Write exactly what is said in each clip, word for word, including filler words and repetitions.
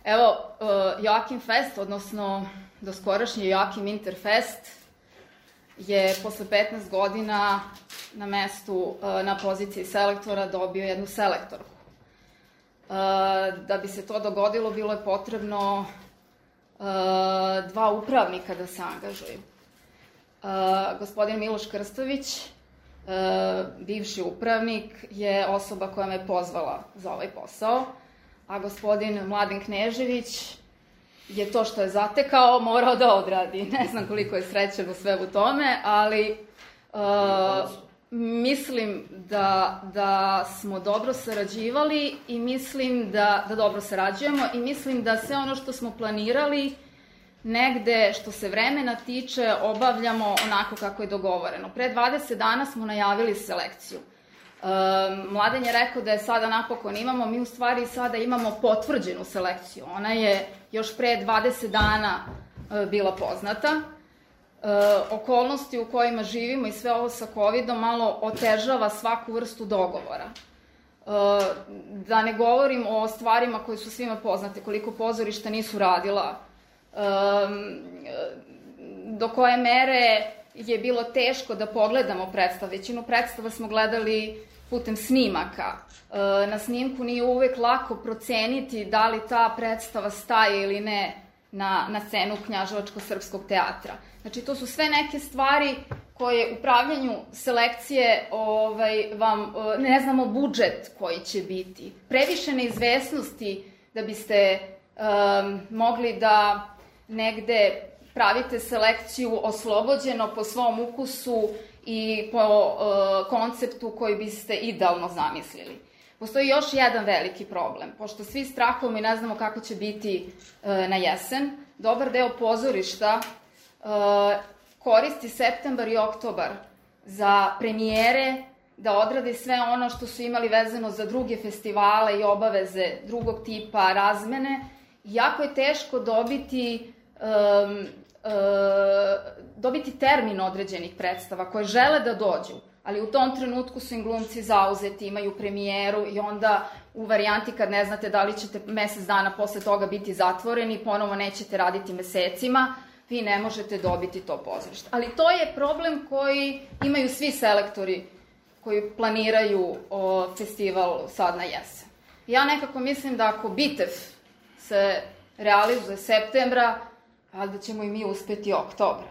Evo, Joakim Fest, odnosno doskorašnji Joakim Interfest, je posle petnaest godina na mestu, na poziciji selektora dobio jednu selektorku. Da bi se to dogodilo, bilo je potrebno dva upravnika da se angažuju. Gospodin Miloš Krstović, bivši upravnik, je osoba koja me pozvala za ovaj posao, a gospodin Mladen Knežević je to što je zatekao morao da odradi. Ne znam koliko je srećen u svemu tome, ali uh, mislim da, da smo dobro sarađivali i mislim da, da dobro sarađujemo i mislim da sve ono što smo planirali negde što se vremena tiče obavljamo onako kako je dogovoreno. Pre dvadeset dana smo najavili selekciju. Mladen je rekao da je sada napokon imamo, mi u stvari sada imamo potvrđenu selekciju. Ona je još pre dvadeset dana bila poznata. Okolnosti u kojima živimo i sve ovo sa kovidom malo otežava svaku vrstu dogovora. Da ne govorim o stvarima koje su svima poznate, koliko pozorišta nisu radila, do koje mere je bilo teško da pogledamo predstav. Većinu predstava smo gledali putem snimaka. Na snimku nije uvek lako proceniti da li ta predstava staje ili ne na, na scenu Knjaževačko-srpskog teatra. Znači, to su sve neke stvari koje u pravljenju selekcije ovaj, vam, ne znamo budžet koji će biti. Previše neizvesnosti da biste um, mogli da negde pravite selekciju oslobođeno po svom ukusu i po uh, konceptu koji biste idealno zamislili. Postoji još jedan veliki problem. Pošto svi strahujemo i ne znamo kako će biti uh, na jesen, dobar deo pozorišta uh, koristi septembar i oktobar za premijere, da odrade sve ono što su imali vezano za druge festivale i obaveze drugog tipa razmene. Jako je teško dobiti um, dobiti termin određenih predstava koje žele da dođu, ali u tom trenutku su im glumci zauzeti, imaju premijeru i onda u varijanti kad ne znate da li ćete mesec dana posle toga biti zatvoreni, ponovo nećete raditi mesecima, vi ne možete dobiti to pozorište. Ali to je problem koji imaju svi selektori koji planiraju o, festival sad na jesen. Ja nekako mislim da ako Bitev se realizuje septembra, ali da ćemo i mi uspeti oktobra.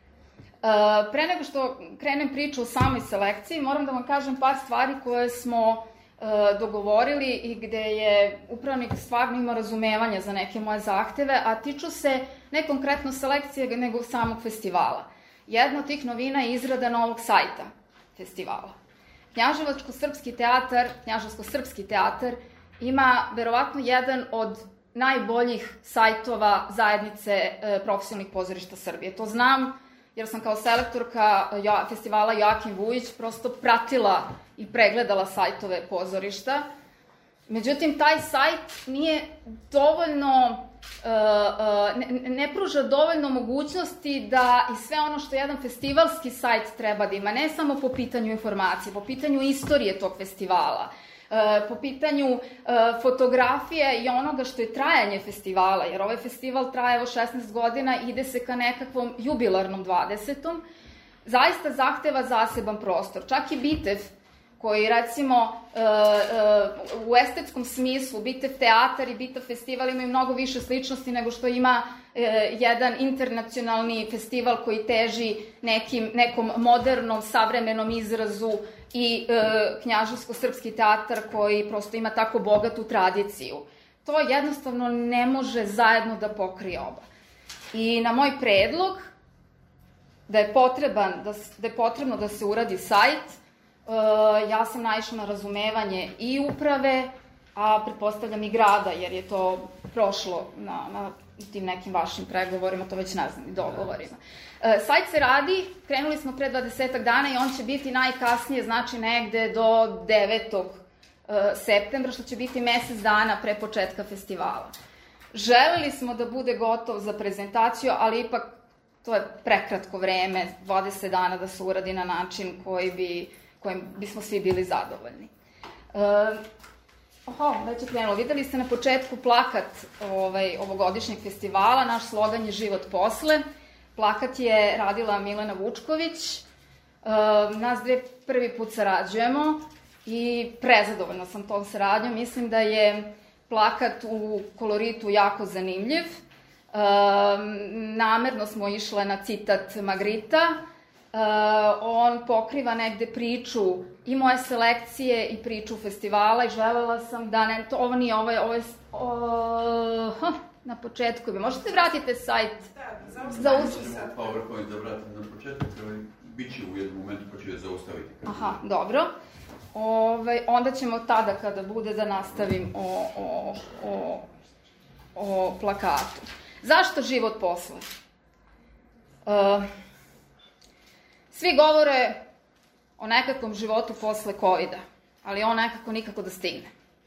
E, pre nego što krenem priču o samoj selekciji, moram da vam kažem par stvari koje smo e, dogovorili i gde je upravnik stvarno imao razumevanja za neke moje zahteve, a tiču se ne konkretno selekcije, nego samog festivala. Jedna od tih novina je izrada novog sajta festivala. Knjaževačko-srpski teatar, Knjaževsko-srpski teatar ima verovatno jedan od najboljih sajtova zajednice e, profesionalnih pozorišta Srbije. To znam jer sam kao selektorka ja, festivala Joakim Vujić prosto pratila i pregledala sajtove pozorišta. Međutim, taj sajt nije dovoljno, e, e, ne, ne pruža dovoljno mogućnosti da i sve ono što jedan festivalski sajt treba da ima, ne samo po pitanju informacije, po pitanju istorije tog festivala, po pitanju fotografije i onoga što je trajanje festivala, jer ovaj festival traje evo šesnaest godina, ide se ka nekakvom jubilarnom dvadesetom, zaista zahteva zaseban prostor. Čak i Bitev, koji recimo u estetskom smislu, Bitev teatar i Bitev festival imaju mnogo više sličnosti nego što ima jedan internacionalni festival koji teži nekim, nekom modernom, savremenom izrazu i e, Knjaževsko-srpski teatar koji prosto ima tako bogatu tradiciju. To jednostavno ne može zajedno da pokrije oba. I na moj predlog da je, potreban, da, da je potrebno da se uradi sajt, e, ja sam naišla na razumevanje i uprave, a pretpostavljam i grada, jer je to prošlo na, na tim nekim vašim pregovorima, to već ne znam, i dogovorima. E, sajt se radi, krenuli smo pre dvadesetak dana i on će biti najkasnije, znači negde do devetog septembra, što će biti mesec dana pre početka festivala. Želeli smo da bude gotov za prezentaciju, ali ipak to je prekratko vreme, dvadeset dana da se uradi na način koji bi, kojim bismo svi bili zadovoljni. E, Oho, već je krenulo. Videli ste na početku plakat ovaj, ovogodišnjeg festivala. Naš slogan je Život posle. Plakat je radila Milena Vučković. Uh, nas dve prvi put sarađujemo i prezadovoljna sam tom saradnjom. Mislim da je plakat u koloritu jako zanimljiv. Uh, namerno smo išle na citat Magrita. Uh, on pokriva negde priču i moje selekcije i priču festivala i želela sam da ne, to, ovo nije, ovo je, ovo je o, ha, na početku. Možete vratite sajt? Da, zaustaviti se. PowerPoint da vratim na početku, bit će u jednom momentu pa ću je zaustaviti. Aha, dobro. Ove, onda ćemo tada kada bude da nastavim o, o, o, o plakatu. Zašto život posle? Uh, Svi govore o nekakvom životu posle kovida, ali on nekako nikako da stigne.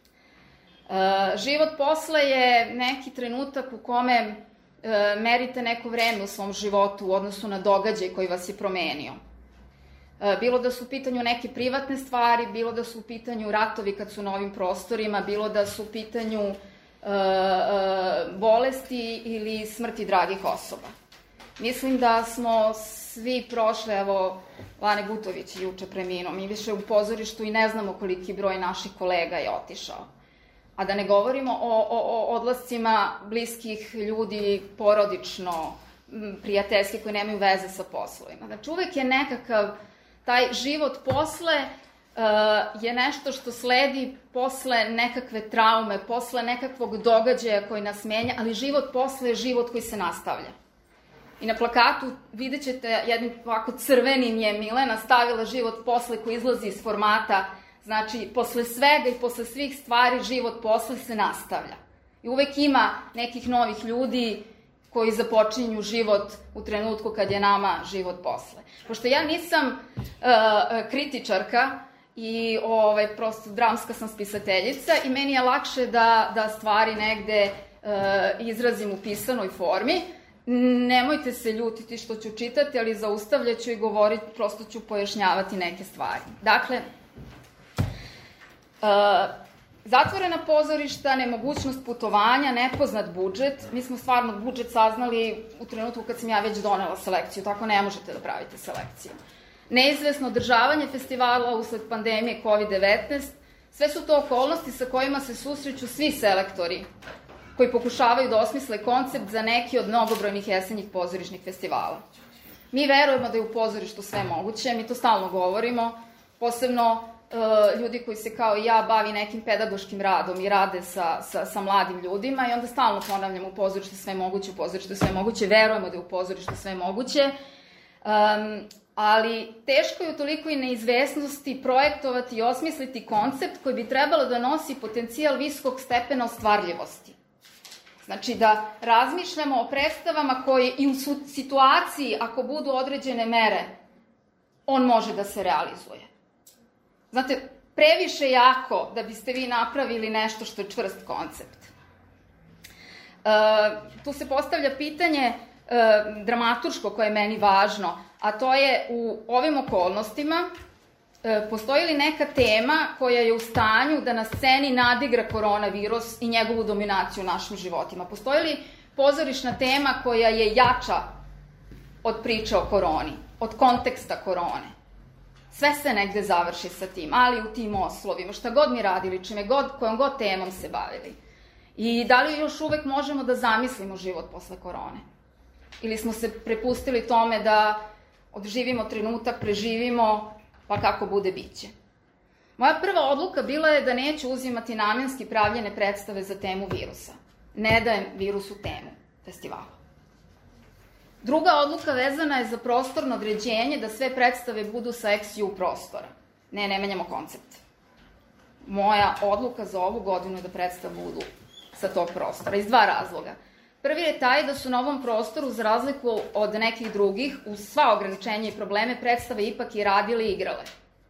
E, život posle je neki trenutak u kome e, merite neko vreme u svom životu u odnosu na događaj koji vas je promenio. E, bilo da su u pitanju neke privatne stvari, bilo da su u pitanju ratovi kad su na ovim prostorima, bilo da su u pitanju e, e, bolesti ili smrti dragih osoba. Mislim da smo svi prošle, evo, Lane Gutović je juče preminuo, mi više u pozorištu i ne znamo koliki broj naših kolega je otišao. A da ne govorimo o, o, o odlascima bliskih ljudi, porodično, prijateljski, koji nemaju veze sa poslovima. Znači, uvek je nekakav, taj život posle uh, je nešto što sledi posle nekakve traume, posle nekakvog događaja koji nas menja, ali život posle je život koji se nastavlja. I na plakatu vidjet ćete, jednim ovako crvenim je Milena stavila život posle koji izlazi iz formata. Znači, posle svega i posle svih stvari život posle se nastavlja. I uvek ima nekih novih ljudi koji započinju život u trenutku kad je nama život posle. Pošto ja nisam uh, kritičarka i ovaj, prosto dramska sam spisateljica i meni je lakše da, da stvari negde uh, izrazim u pisanoj formi. Nemojte se ljutiti što ću čitati, ali zaustavljaću i govoriti, prosto ću pojašnjavati neke stvari. Dakle, uh, zatvorena pozorišta, nemogućnost putovanja, nepoznat budžet. Mi smo stvarno budžet saznali u trenutku kad sam ja već donela selekciju, tako ne možete da pravite selekciju. Neizvesno održavanje festivala usled pandemije kovid devetnaest, sve su to okolnosti sa kojima se susreću svi selektori koji pokušavaju da osmisle koncept za neki od mnogobrojnih jesenjih pozorišnih festivala. Mi verujemo da je u pozorištu sve moguće, mi to stalno govorimo, posebno uh, ljudi koji se kao i ja bavi nekim pedagoškim radom i rade sa, sa, sa mladim ljudima i onda stalno ponavljamo u pozorištu sve moguće, u pozorištu sve moguće, verujemo da je u pozorištu sve moguće, um, ali teško je u toliko i neizvesnosti projektovati i osmisliti koncept koji bi trebalo da nosi potencijal visokog stepena ostvarljivosti. Znači da razmišljamo o predstavama koje i u situaciji, ako budu određene mere, on može da se realizuje. Znate, previše jako da biste vi napravili nešto što je čvrst koncept. E, tu se postavlja pitanje e, dramaturško koje je meni važno, a to je u ovim okolnostima e, postoji li neka tema koja je u stanju da na sceni nadigra koronavirus i njegovu dominaciju u našim životima? Postoji li pozorišna tema koja je jača od priče o koroni, od konteksta korone? Sve se negde završi sa tim, ali u tim oslovima, šta god mi radili, čime god, kojom god temom se bavili. I da li još uvek možemo da zamislimo život posle korone? Ili smo se prepustili tome da odživimo trenutak, preživimo, pa kako bude biće. Moja prva odluka bila je da neću uzimati namenski pravljene predstave za temu virusa. Ne dajem virusu temu festivala. Druga odluka vezana je za prostorno određenje da sve predstave budu sa ex ju prostora. Ne, ne menjamo koncept. Moja odluka za ovu godinu je da predstave budu sa tog prostora, iz dva razloga. Prvi je taj da su na ovom prostoru, za razliku od nekih drugih, uz sva ograničenja i probleme, predstave ipak i radile i igrale.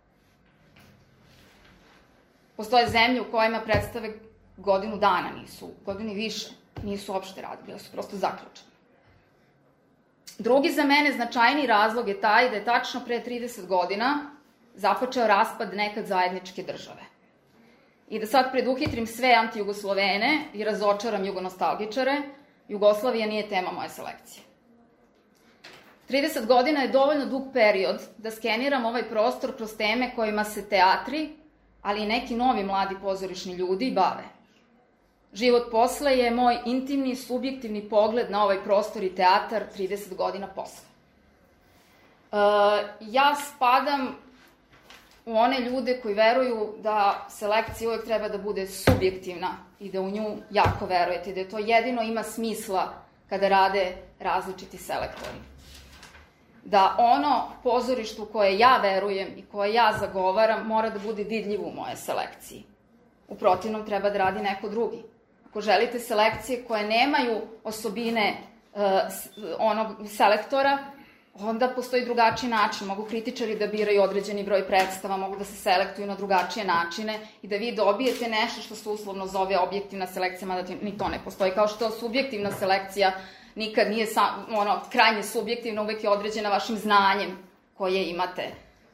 Postoje zemlje u kojima predstave godinu dana nisu, godinu i više, nisu uopšte radile, su prosto zaključene. Drugi za mene značajni razlog je taj da je tačno pre trideset godina započeo raspad nekad zajedničke države. I da sad preduhitrim sve anti-Jugoslovene i razočaram jugonostalgičare, Jugoslavija nije tema moje selekcije. trideset godina je dovoljno dug period da skeniram ovaj prostor kroz teme kojima se teatri, ali i neki novi mladi pozorišni ljudi bave. Život posle je moj intimni, subjektivni pogled na ovaj prostor i teatar trideset godina posle. Ja spadam u one ljude koji veruju da selekcija uvek treba da bude subjektivna i da u nju jako verujete i da to jedino ima smisla kada rade različiti selektori. Da ono pozorište u koje ja verujem i koje ja zagovaram mora da bude vidljivo u moje selekciji. U protivnom treba da radi neko drugi. Ako želite selekcije koje nemaju osobine onog selektora, onda postoji drugačiji način. Mogu kritičari da biraju određeni broj predstava, mogu da se selektuju na drugačije načine i da vi dobijete nešto što se uslovno zove objektivna selekcija, mada ni to ne postoji. Kao što subjektivna selekcija nikad nije krajnje subjektivna, uvek je određena vašim znanjem koje imate.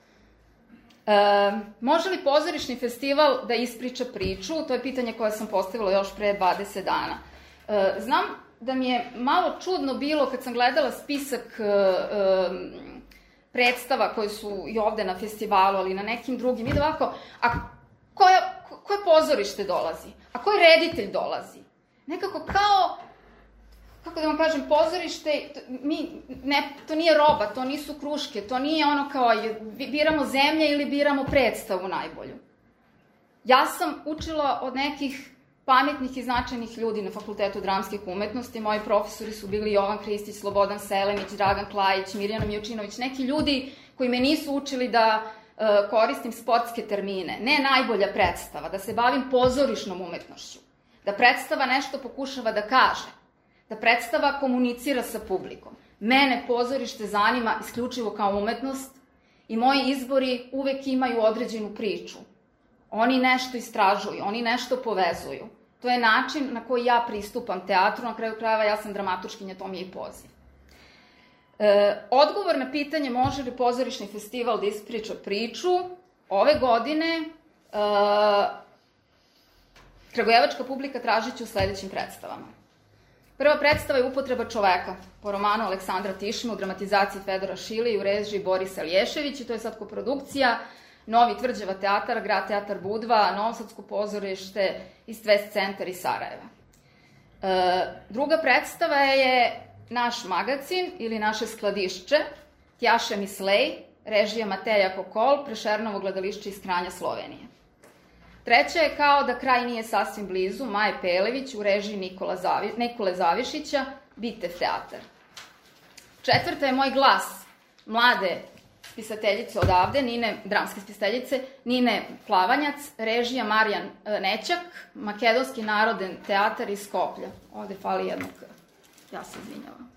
Može li pozorišni festival da ispriča priču? To je pitanje koje sam postavila još pre dvadeset dana. Znam da mi je malo čudno bilo kad sam gledala spisak predstava koje su i ovde na festivalu, ali i na nekim drugim. I da ovako, a koje pozorište dolazi? A koji reditelj dolazi? Nekako kao, kako da vam kažem, pozorište, to nije roba, to nisu kruške, to nije ono kao biramo zemlje ili biramo predstavu najbolju. Ja sam učila od nekih pametnih i značajnih ljudi na Fakultetu dramskih umetnosti. Moji profesori su bili Jovan Kristić, Slobodan Selenić, Dragan Klajić, Mirjana Mijučinović, neki ljudi koji me nisu učili da koristim sportske termine, ne najbolja predstava, da se bavim pozorišnom umetnošću, da predstava nešto pokušava da kaže, da predstava komunicira sa publikom. Mene pozorište zanima isključivo kao umetnost i moji izbori uvek imaju određenu priču. Oni nešto istražuju, oni nešto povezuju. To je način na koji ja pristupam teatru, na kraju krajeva ja sam dramaturškinja, to mi je i poziv. Odgovor na pitanje može li pozorišni festival da ispriča priču, ove godine kragujevačka publika tražiće u sledećim predstavama. Prva predstava je Upotreba čoveka, po romanu Aleksandra Tišma, u dramatizaciji Fedora Šile i u režiji Borisa Lješević, i to je sad koprodukcija Novi Tvrđava teatar, Grad teatar Budva, Novosadsko pozorište i Stvest centar iz Sarajeva. Druga predstava je Naš magacin ili Naše skladišće, Tjaše Mislej, režija Mateja Kokol, Prešernovo gledališće iz Kranja, Slovenije. Treća je Kao da kraj nije sasvim blizu, Maje Pelević u režiji Nikole Zavišića, Bitev teatar. Četvrta je Moj glas, mlade spisateljice odavde, dramske spisateljice, Nine Plavanjac, režija Marijan Nećak, Makedonski naroden teatar iz Skoplja. Ovde fali jednog, ja se izvinjavam.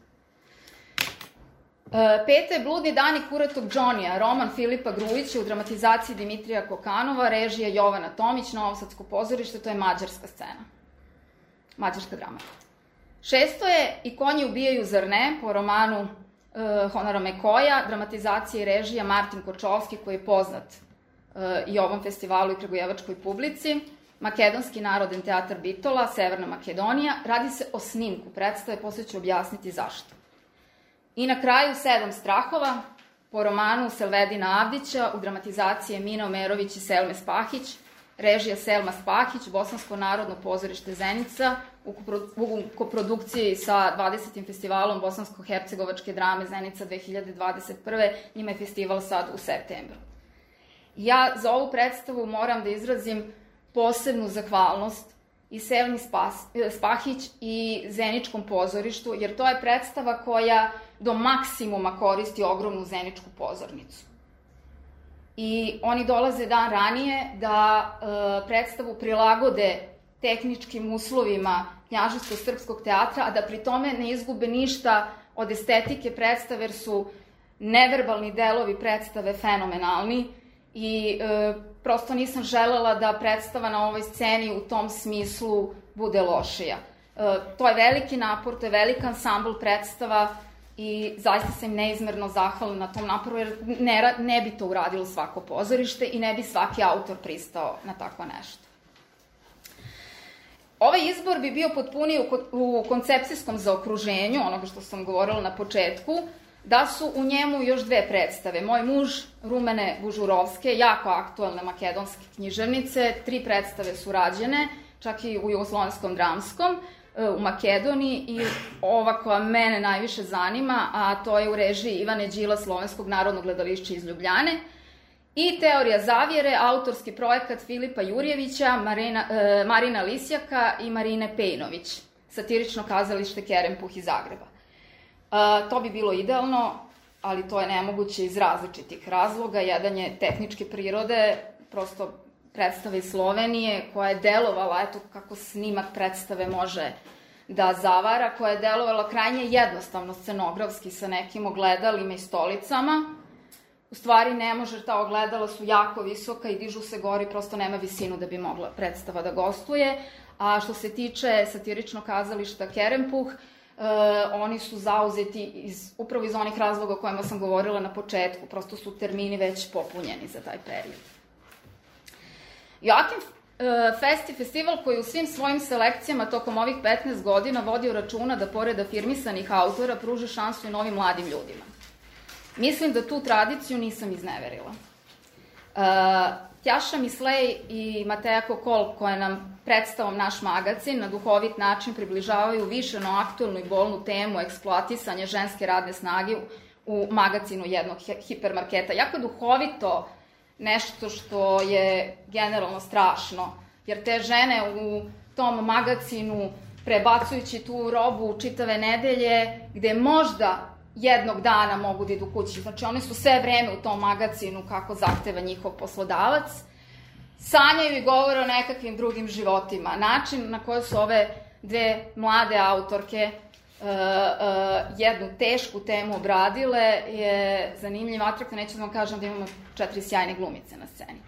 Peta je Bludni dani kuratog Džonija, roman Filipa Grujića u dramatizaciji Dimitrija Kokanova, režija Jovana Tomić, Novosadsko pozorište, to je mađarska scena. Mađarska drama. Šesto je I konji ubijaju zar ne, po romanu Honora Mekoja, dramatizacija i režija Martin Kočovski, koji je poznat i ovom festivalu i kragujevačkoj publici, Makedonski naroden teatar Bitola, Severna Makedonija. Radi se o snimku predstave, posle ću objasniti zašto. I na kraju Sedam strahova, po romanu Selvedina Avdića, u dramatizaciji Mina Omerović i Selme Spahić, režija Selma Spahić, Bosansko narodno pozorište Zenica, u koprodukciji sa dvadesetim festivalom Bosansko-hercegovačke drame Zenica dve hiljade dvadeset prve. Njima je festival sad u septembru. Ja za ovu predstavu moram da izrazim posebnu zahvalnost i Selmi Spahić i Zeničkom pozorištu, jer to je predstava koja do maksimuma koristi ogromnu Zeničku pozornicu. I oni dolaze dan ranije da predstavu prilagode tehničkim uslovima knjaževsko-srpskog teatra, a da pri tome ne izgube ništa od estetike predstave, jer su neverbalni delovi predstave fenomenalni i prosto nisam želela da predstava na ovoj sceni u tom smislu bude lošija. To je veliki napor, to je veliki ansambl predstava i zaista sam im neizmerno zahvalna na tom naporu, jer ne bi to uradilo svako pozorište i ne bi svaki autor pristao na tako nešto. Ovaj izbor bi bio potpuniji u koncepcijskom zaokruženju, onoga što sam govorila na početku, da su u njemu još dve predstave. Moj muž, Rumene Bužurovske, jako aktualne makedonske književnice, tri predstave su rađene, čak i u Jugoslovenskom dramskom, u Makedoniji, i ova koja mene najviše zanima, a to je u režiji Ivane Đila, Slovenskog narodnog gledališća iz Ljubljane, i Teorija zavjere, autorski projekat Filipa Jurjevića, Marina, e, Marina Lisjaka i Marine Pejnović, satirično kazalište Kerempuh iz Zagreba. E, to bi bilo idealno, ali to je nemoguće iz različitih razloga. Jedan je tehničke prirode, prosto predstava iz Slovenije, koja je delovala, eto kako snimak predstave može da zavara, koja je delovala krajnje jednostavno scenografski sa nekim ogledalima i stolicama. U stvari ne može, ta ogledala su jako visoka i dižu se gori, prosto nema visinu da bi mogla predstava da gostuje. A što se tiče satiričnog kazališta Kerempuh, e, oni su zauzeti iz, upravo iz onih razloga o kojima sam govorila na početku, prosto su termini već popunjeni za taj period. Joakim Fest je festival koji u svim svojim selekcijama tokom ovih petnaest godina vodio računa da pored afirmisanih autora pruži šansu i novim mladim ljudima. Mislim da tu tradiciju nisam izneverila. Uh, Tjaša Mislej i Mateja Kokol, koje nam predstavom naš magazin na duhovit način približavaju više na aktuelnu i bolnu temu eksploatisanja ženske radne snage u magazinu jednog hipermarketa. Jako duhovito, nešto što je generalno strašno, jer te žene u tom magazinu, prebacujući tu robu čitave nedelje, gde možda jednog dana mogu da idu kući. Znači, one su sve vreme u tom magazinu kako zahteva njihov poslodavac. Sanjaju i govore o nekakvim drugim životima. Način na koji su ove dve mlade autorke uh, uh, jednu tešku temu obradile je zanimljiv, atraktivno. Neću da vam kažem da imamo četiri sjajne glumice na sceni.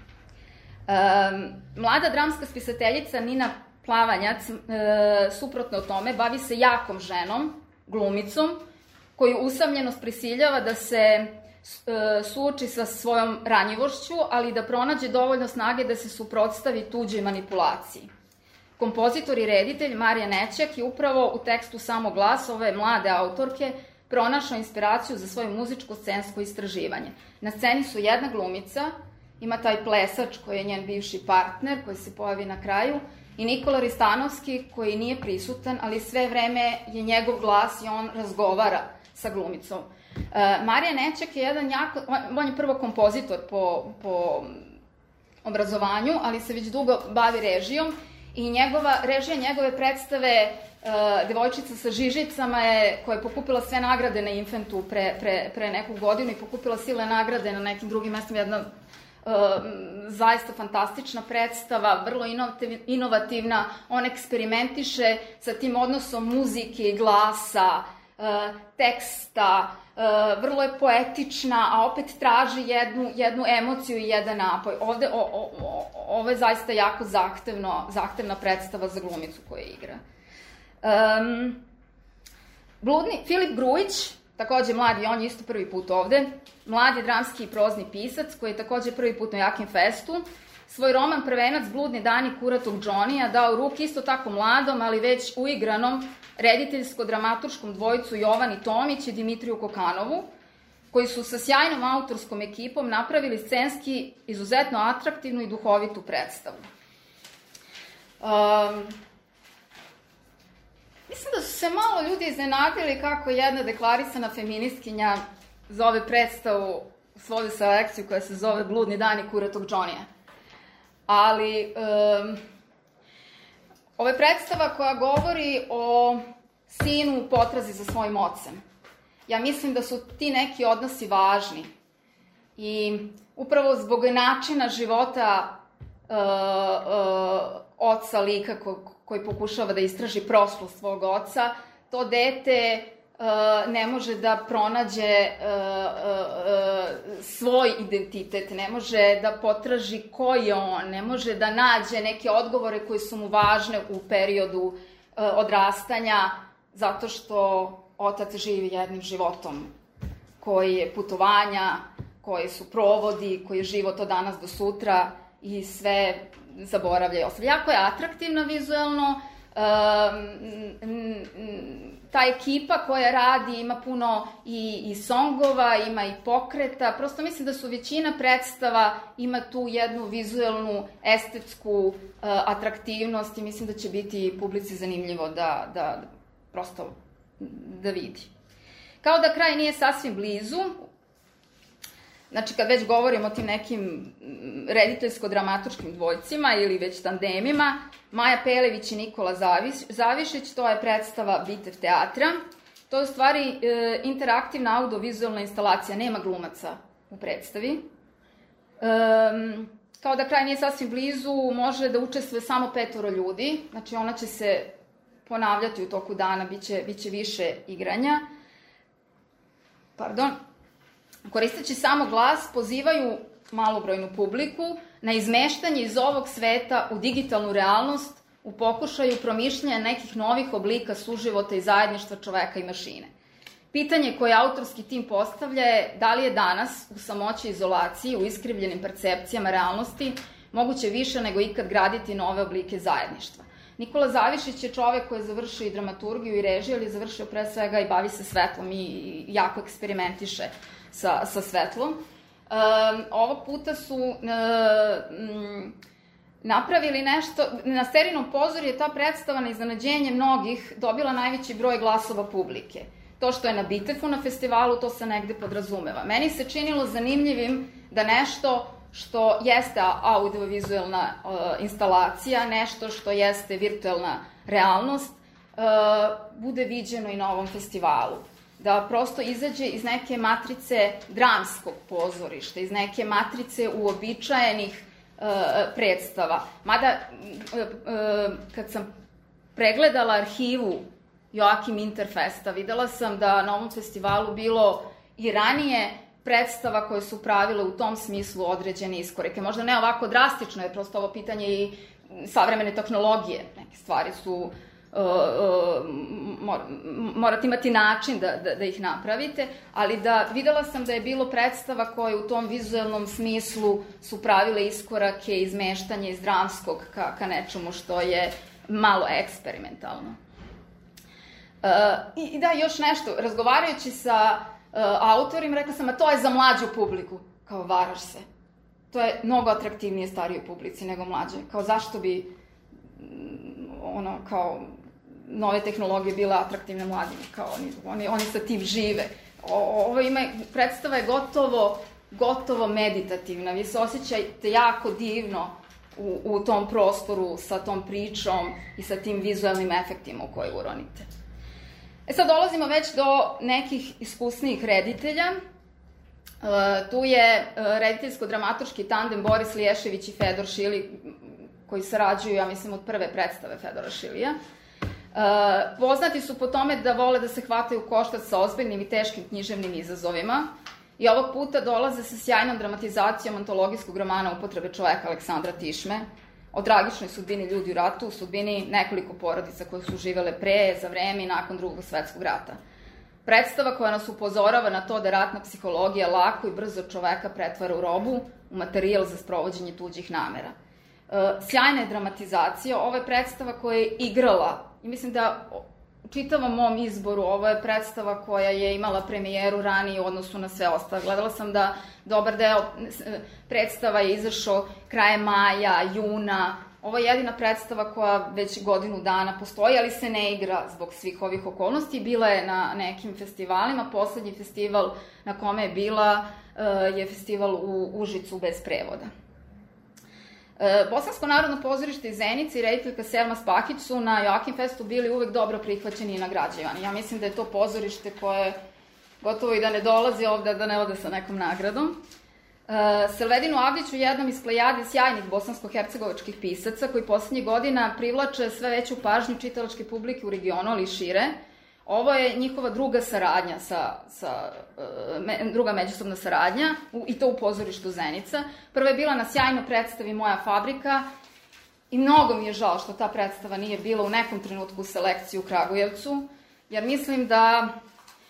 Um, mlada dramska spisateljica Nina Plavanjac, uh, suprotno o tome, bavi se jakom ženom, glumicom, koju usamljenost prisiljava da se e, suoči sa svojom ranjivošću, ali da pronađe dovoljno snage da se suprotstavi tuđoj manipulaciji. Kompozitor i reditelj Marija Nećak je upravo u tekstu Samo glas ove mlade autorke pronašao inspiraciju za svoje muzičko-scensko istraživanje. Na sceni su jedna glumica, ima taj plesač koji je njen bivši partner, koji se pojavi na kraju, i Nikola Ristanovski, koji nije prisutan, ali sve vreme je njegov glas i on razgovara sa glumicom. E, Marija Nećak je jedan jako, on je prvo kompozitor po, po obrazovanju, ali se već dugo bavi režijom i njegova, režija njegove predstave e, Devojčica sa žižicama je, koja je pokupila sve nagrade na Infantu pre, pre, pre neku godinu i pokupila sile nagrade na nekim drugim mestima, jedna Uh, zaista fantastična predstava, vrlo inovativna, on eksperimentiše sa tim odnosom muzike i glasa, uh, teksta, uh, vrlo je poetična, a opet traži jednu, jednu emociju i jedan napoj. Ovde, o, o, o, ovo je zaista jako zahtevno, zahtevna predstava za glumicu koja igra. Um, Bludni, Filip Grujić, takođe mladi, on je isto prvi put ovde, mladi dramski i prozni pisac, koji je takođe prvi put na Jakim Festu, svoj roman Prvenac, Bludni dani kuratog Džonija dao u ruke isto tako mladom, ali već uigranom rediteljsko-dramaturškom dvojicu Jovani Tomić i Dimitriju Kokanovu, koji su sa sjajnom autorskom ekipom napravili scenski izuzetno atraktivnu i duhovitu predstavu. Um, Mislim da su se malo ljudi iznenadili kako jedna deklarisana feministkinja zove predstavu, svoju selekciju koja se zove Bludni dani kuratog Džonija. Ali, um, ovo je predstava koja govori o sinu u potrazi za svojim ocem. Ja mislim da su ti neki odnosi važni. I upravo zbog načina života uh, uh, oca lika kog koji pokušava da istraži prošlost svog oca, to dete uh, ne može da pronađe uh, uh, svoj identitet, ne može da potraži ko je on, ne može da nađe neke odgovore koji su mu važne u periodu uh, odrastanja, zato što otac živi jednim životom koji je putovanja, koji su provodi, koji je život od danas do sutra i sve zaboravlja i ostavlja. Jako je atraktivna vizuelno, Ta ekipa koja radi ima puno i, i songova, ima i pokreta, prosto mislim da su većina predstava ima tu jednu vizuelnu, estetsku uh, atraktivnost i mislim da će biti publici zanimljivo da, da prosto da vidi. Kao da kraj nije sasvim blizu, znači kad već govorimo o tim nekim rediteljsko-dramaturškim dvojcima ili već tandemima, Maja Pelević i Nikola Zavišić, to je predstava Bitev teatra. To je u stvari e, interaktivna audiovizualna instalacija, nema glumaca u predstavi. E, kao da kraj nije sasvim blizu, može da učestvuje samo petoro ljudi, znači ona će se ponavljati u toku dana, biće, biće više igranja. Pardon. Koristeći samo glas, pozivaju malobrojnu publiku na izmeštanje iz ovog sveta u digitalnu realnost u pokušaju promišljanja nekih novih oblika suživota i zajedništva čoveka i mašine. Pitanje koje autorski tim postavlja je da li je danas u samoći izolaciji, u iskrivljenim percepcijama realnosti, moguće više nego ikad graditi nove oblike zajedništva. Nikola Zavišić je čovek koji je završio i dramaturgiju i režiju, ali je završio pre svega i bavi se svetlom i jako eksperimentiše sa, sa svetlom. Um, ovog puta su um, napravili nešto, na Sterinom pozorju je ta predstava na iznenađenje mnogih dobila najveći broj glasova publike. To što je na Bitefu na festivalu, to se negde podrazumeva. Meni se činilo zanimljivim da nešto što jeste audiovizualna uh, instalacija, nešto što jeste virtualna realnost, uh, bude viđeno i na ovom festivalu. Da prosto izađe iz neke matrice dramskog pozorišta, iz neke matrice uobičajenih uh, predstava. Mada, uh, uh, kad sam pregledala arhivu Joakim Interfesta, videla sam da na ovom festivalu bilo i ranije predstava koje su pravile u tom smislu određene iskoreke. Možda ne ovako drastično, je prosto ovo pitanje i savremene tehnologije. Neke stvari su, uh, uh, mor, morate imati način da, da, da ih napravite, ali da videla sam da je bilo predstava koje u tom vizualnom smislu su pravile iskorake, izmeštanje iz dramskog ka, ka nečemu što je malo eksperimentalno. Uh, i, I da, još nešto, razgovarajući sa Uh, autorima, rekla sam, a to je za mlađu publiku. Kao, varaš se. To je mnogo atraktivnije starijoj publici nego mlađe. Kao, zašto bi ono, kao, nove tehnologije bile atraktivne mladima? Kao, oni, oni, oni sa tim žive. O, ovo ima, predstava je gotovo, gotovo meditativna. Vi se osjećajte jako divno u, u tom prostoru sa tom pričom i sa tim vizualnim efektima u koje uronite. E sad dolazimo već do nekih iskusnijih reditelja. E, tu je e, rediteljsko-dramaturški tandem Boris Liješević i Fedor Šili, koji sarađuju, ja mislim, od prve predstave Fedora Šilija. E, poznati su po tome da vole da se hvataju koštac sa ozbiljnim i teškim književnim izazovima. I ovog puta dolaze sa sjajnom dramatizacijom antologijskog romana Upotrebe čoveka Aleksandra Tišme, o tragičnoj sudbini ljudi u ratu, u sudbini nekoliko porodica koje su živele pre, za vreme i nakon Drugog svetskog rata. Predstava koja nas upozorava na to da ratna psihologija lako i brzo čoveka pretvara u robu, u materijal za sprovođenje tuđih namera. E, sjajna je dramatizacija, ovo je predstava koja je igrala, i mislim da u čitavom mom izboru ovo je predstava koja je imala premijeru ranije u odnosu na sve ostale. Gledala sam da dobar deo predstava je izašao krajem maja, juna. Ovo je jedina predstava koja već godinu dana postoji, ali se ne igra zbog svih ovih okolnosti. Bila je na nekim festivalima. Poslednji festival na kome je bila je festival u Užicu bez prevoda. Bosansko narodno pozorište iz Zenice i rediteljka Selma Spahić su na Joakim Festu bili uvek dobro prihvaćeni i nagrađivani. Ja mislim da je to pozorište koje gotovo i da ne dolazi ovde, da ne ode sa nekom nagradom. Selvedinu Avdiću, jednom iz plejade sjajnih bosansko-hercegovačkih pisaca koji poslednjih godina privlače sve veću pažnju čitalačke publike u regionu, ali i šire. Ovo je njihova druga saradnja, sa, sa, me, druga međusobna saradnja, u, i to u pozorištu Zenica. Prva je bila na sjajnoj predstavi Moja fabrika i mnogo mi je žao što ta predstava nije bila u nekom trenutku u selekciji u Kragujevcu, jer mislim da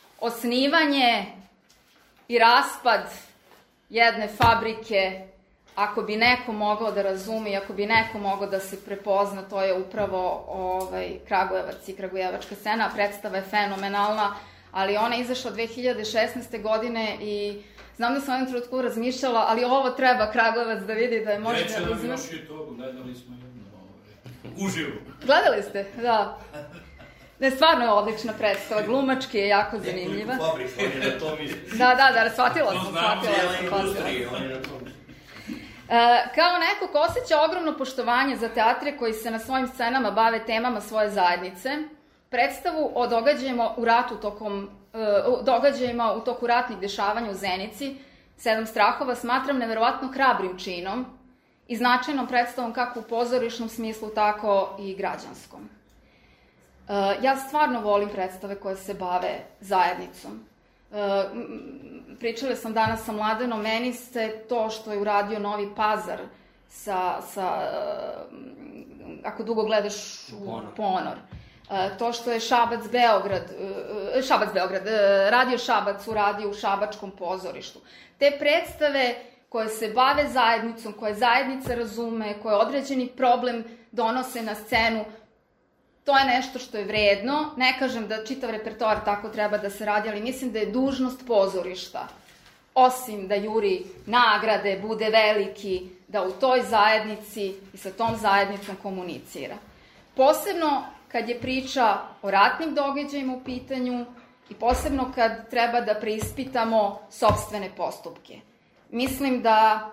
osnivanje i raspad jedne fabrike ako bi neko mogao da razume, ako bi neko mogao da se prepozna, to je upravo ovaj, Kragujevac i kragujevačka scena. Predstava je fenomenalna, ali ona je izašla dve hiljade šesnaeste. godine i znam da sam u jednom trenutku razmišljala, ali ovo treba Kragujevac da vidi, da je može da razumeš. Reče nam još i to, gledali smo jedno ovaj, uživo. Gledali ste? Da. Ne, stvarno je odlična predstava, glumački je jako zanimljiva. Neku fabriku, on je na to misli. Da, da, da, shvatila sam, To znam, shvatila Cijela sam. industrija, on je na to misli. E, kao neko ko osjeća ogromno poštovanje za teatre koji se na svojim scenama bave temama svoje zajednice, predstavu o događajima u ratu tokom, e, događajima u toku ratnih dešavanja u Zenici, Sedam strahova, smatram neverovatno hrabrim činom i značajnom predstavom kako u pozorišnom smislu, tako i građanskom. E, ja stvarno volim predstave koje se bave zajednicom. E, pričala sam danas sa Mladenom, meni se to što je uradio Novi Pazar sa, sa ako dugo gledaš u Ponor, Ponor. E, to što je Šabac Beograd, e, Šabac Beograd, e, radio Šabac uradio u Šabačkom pozorištu. Te predstave koje se bave zajednicom, koje zajednica razume, koje određeni problem donose na scenu, to je nešto što je vredno. Ne kažem da čitav repertoar tako treba da se radi, ali mislim da je dužnost pozorišta, osim da juri nagrade, bude veliki, da u toj zajednici i sa tom zajednicom komunicira. Posebno kad je priča o ratnim događajima u pitanju i posebno kad treba da preispitamo sopstvene postupke. Mislim da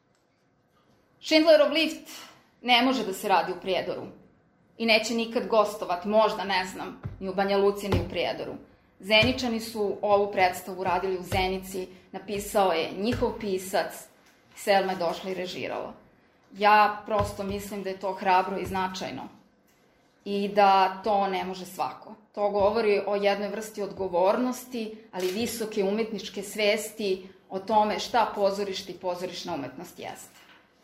Schindlerov lift ne može da se radi u Prijedoru i neće nikad gostovati, možda, ne znam, ni u Banja Luci, ni u Prijedoru. Zeničani su ovu predstavu radili u Zenici, napisao je njihov pisac, Selma je došla i režirala. Ja prosto mislim da je to hrabro i značajno i da to ne može svako. To govori o jednoj vrsti odgovornosti, ali visoke umetničke svesti o tome šta pozorište i pozorišna umetnost jeste.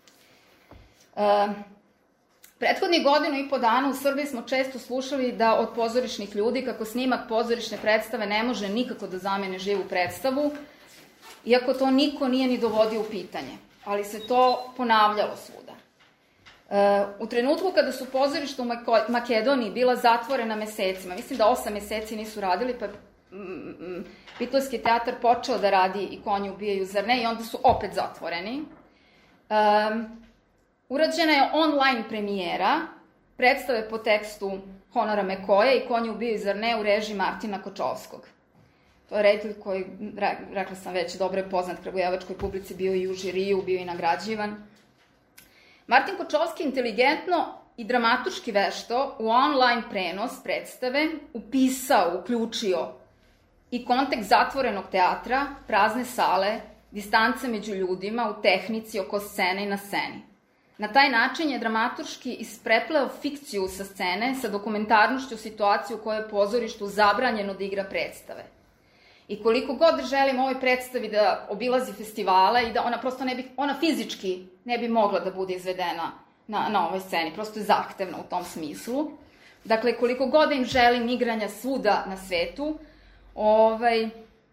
E, prethodnih godinu i po dana u Srbiji smo često slušali da od pozorišnih ljudi kako snimak pozorišne predstave ne može nikako da zamene živu predstavu, iako to niko nije ni dovodio u pitanje, ali se to ponavljalo svuda. E, u trenutku kada su pozorišta u Makedoniji bila zatvorena mesecima, mislim da osam meseci nisu radili, pa mm, Pitolski teatar počeo da radi I konji ubijaju, zar ne, i onda su opet zatvoreni. E, urađena je online premijera predstave po tekstu Honora Mekoja I konji ubijaju, zar ne, u režiji Martina Kočovskog. To je reditelj koji, rekla sam već, dobro je poznat kragujevačkoj publici, bio I u žiriju, bio I nagrađivan. Martin Kočovski inteligentno I dramaturški vešto u online prenos predstave upisao, uključio I kontekst zatvorenog teatra, prazne sale, distance među ljudima, u tehnici, oko scene I na sceni. Na taj način je dramaturški isprepleo fikciju sa scene sa dokumentarnošću situacije u kojoj je pozorištu zabranjeno da igra predstave. I koliko god želim ovoj predstavi da obilazi festivale I da ona prosto ne bi, ona fizički ne bi mogla da bude izvedena na, na ovoj sceni, prosto je zahtevna u tom smislu. Dakle, koliko god im želim igranja svuda na svetu, ovaj, e,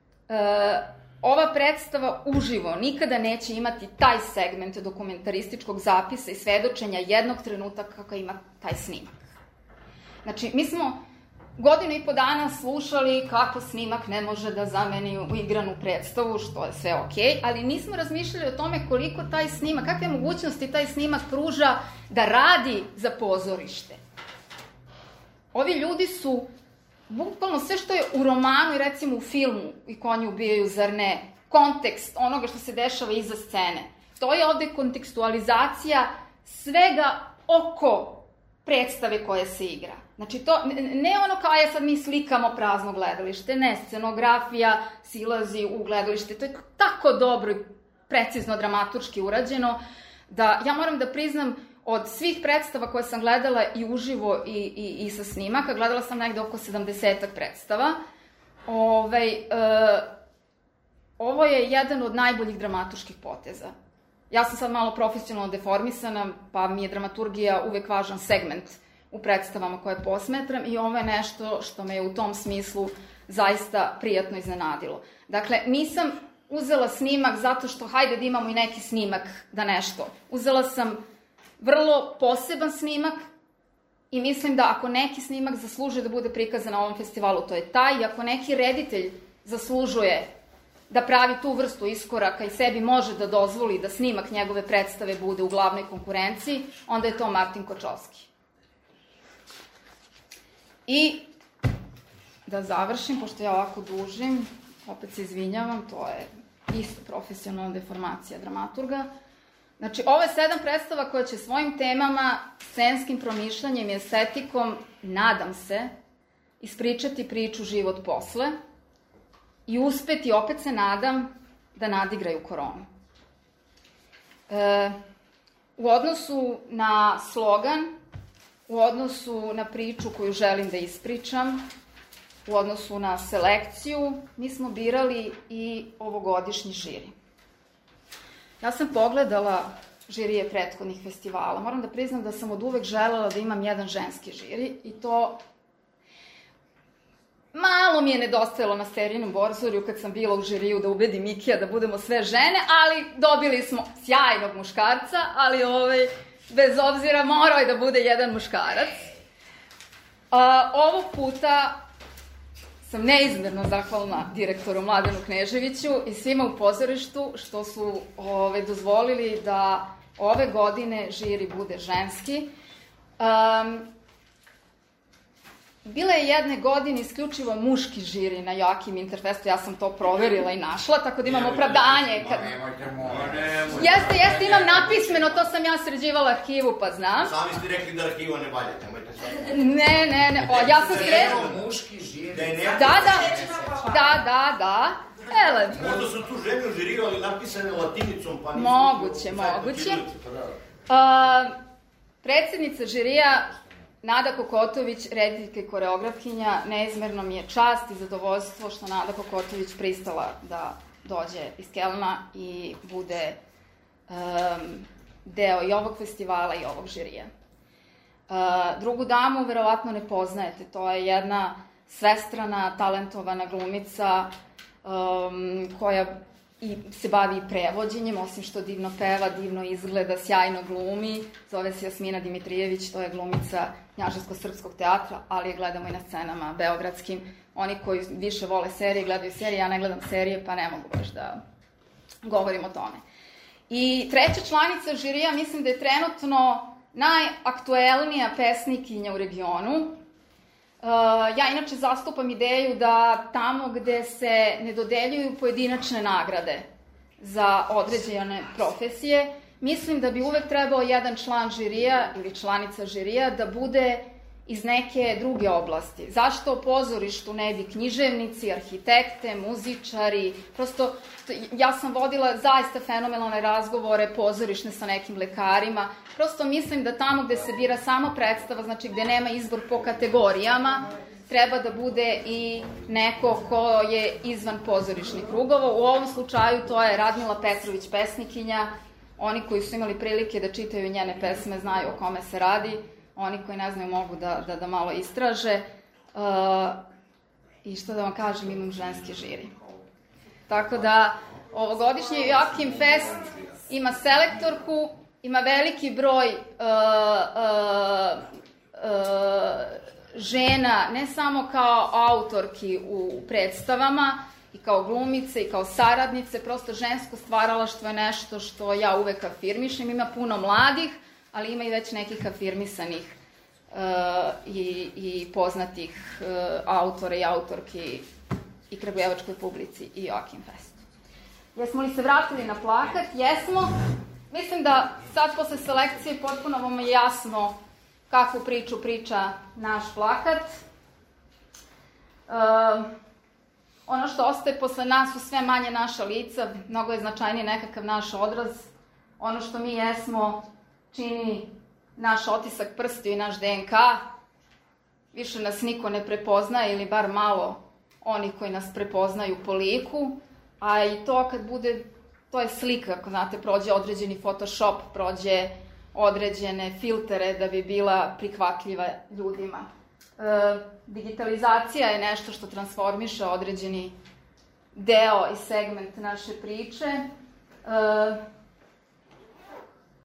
ova predstava uživo nikada neće imati taj segment dokumentarističkog zapisa I svedočenja jednog trenutka kako ima taj snimak. Znači, mi smo godinu I po dana slušali kako snimak ne može da zameni u igranu predstavu, što je sve okej, ali nismo razmišljali o tome koliko taj snimak, kakve mogućnosti taj snimak pruža da radi za pozorište. Ovi ljudi su bukvalno sve što je u romanu I recimo u filmu I konji ubijaju, zar ne, kontekst onoga što se dešava iza scene. To je ovde kontekstualizacija svega oko predstave koja se igra. Znači, to, ne ono kao je sad mi slikamo prazno gledalište, ne, scenografija silazi u gledalište, to je tako dobro I precizno dramaturški urađeno, da ja moram da priznam, od svih predstava koje sam gledala I uživo I, I, I sa snimaka, gledala sam negde oko sedamdesetak predstava, ovaj, e, ovo je jedan od najboljih dramaturških poteza. Ja sam sad malo profesionalno deformisana, pa mi je dramaturgija uvek važan segment u predstavama koje posmetram I ovo je nešto što me je u tom smislu zaista prijatno iznenadilo. Dakle, nisam uzela snimak zato što hajde da imamo i neki snimak da nešto. Uzela sam vrlo poseban snimak i mislim da ako neki snimak zaslužuje da bude prikazan na ovom festivalu, to je taj, i ako neki reditelj zaslužuje da pravi tu vrstu iskoraka i sebi može da dozvoli da snimak njegove predstave bude u glavnoj konkurenciji, onda je to Martin Kočovski. I da završim, pošto ja ovako dužim, opet se izvinjavam, to je isto profesionalna deformacija dramaturga. Znači, ovo je sedam predstava koje će svojim temama, scenskim promišljanjem i estetikom, nadam se, ispričati priču život posle i uspeti, opet se nadam, da nadigraju koronu. E, u odnosu na slogan, u odnosu na priču koju želim da ispričam, u odnosu na selekciju, mi smo birali i ovogodišnji žiri. Ja sam pogledala žirije prethodnih festivala. Moram da priznam da sam od uvek želela da imam jedan ženski žiri i to malo mi je nedostajalo na Sterinom Borzorju kad sam bila u žiriju da ubedim Mikija da budemo sve žene, ali dobili smo sjajnog muškarca, ali ovaj, bez obzira morao je da bude jedan muškarac. A, ovog puta sam neizmerno zahvalna direktoru Mladenu Kneževiću i svima u pozorištu što su ove, dozvolili da ove godine žiri bude ženski. Um, bila je jedne godine isključivo muški žiri na Joakim Interfestu, ja sam to proverila i našla, tako da imam opravdanje. Kad... Jeste, jeste, imam napismeno, to sam ja sređivala arhivu, pa znam. Sami ste rekli da arhiva ne valja, nemojte sad. Ne, ne, ne, o, ja sam sređivala. Muški žiri. Da, da, da, da, da. Ele. Možda su tu žene u žiriju, ali napisane latinicom, pa nisu... Moguće, moguće. Predsednica žirija Nada Kokotović, rediteljka i koreografkinja, neizmerno mi je čast i zadovoljstvo što Nada Kokotović pristala da dođe iz Kelna i bude um, deo i ovog festivala i ovog žirija. Uh, drugu damu verovatno ne poznajete, to je jedna svestrana, talentovana glumica um, koja i se bavi i prevođenjem, osim što divno peva, divno izgleda, sjajno glumi. Zove se Jasmina Dimitrijević, to je glumica Knjaževsko-srpskog teatra, ali je gledamo i na scenama beogradskim. Oni koji više vole serije, gledaju serije, ja ne gledam serije, pa ne mogu baš da govorim o tome. I treća članica žirija, mislim da je trenutno najaktuelnija pesnikinja u regionu. Ja inače zastupam ideju da tamo gde se ne dodeljuju pojedinačne nagrade za određene profesije, mislim da bi uvek trebao jedan član žirija ili članica žirija da bude iz neke druge oblasti. Zašto u pozorištu ne bi književnici, arhitekte, muzičari, prosto ja sam vodila zaista fenomenalne razgovore pozorišne sa nekim lekarima, prosto mislim da tamo gde se bira samo predstava, znači gde nema izbor po kategorijama, treba da bude i neko ko je izvan pozorišnih krugova. U ovom slučaju to je Radmila Petrović, pesnikinja. Oni koji su imali prilike da čitaju njene pesme znaju o kome se radi. Oni koji ne znaju mogu da, da, da malo istraže. Uh, I što da vam kažem, imam ženski žiri. Tako da, ovogodišnji Joakim Fest ima selektorku, ima veliki broj uh, uh, uh, žena, ne samo kao autorki u predstavama, i kao glumice, i kao saradnice, prosto žensko stvaralaštvo je nešto što ja uvek afirmišem. Ima puno mladih, ali ima i već nekih afirmisanih uh, i, i poznatih uh, autora i autorki i kragujevačkoj publici i Joakim Festu. Jesmo li se vratili na plakat? Jesmo. Mislim da sad posle selekcije potpuno vam je jasno kakvu priču priča naš plakat. Uh, ono što ostaje posle nas su sve manje naša lica, mnogo je značajniji nekakav naš odraz. Ono što mi jesmo čini naš otisak prstiju i naš de en ka. Više nas niko ne prepoznaje, ili bar malo oni koji nas prepoznaju po liku. A i to kad bude, to je slika, ako znate, prođe određeni Photoshop, prođe određene filtere da bi bila prihvatljiva ljudima. E, digitalizacija je nešto što transformiše određeni deo i segment naše priče. Uh,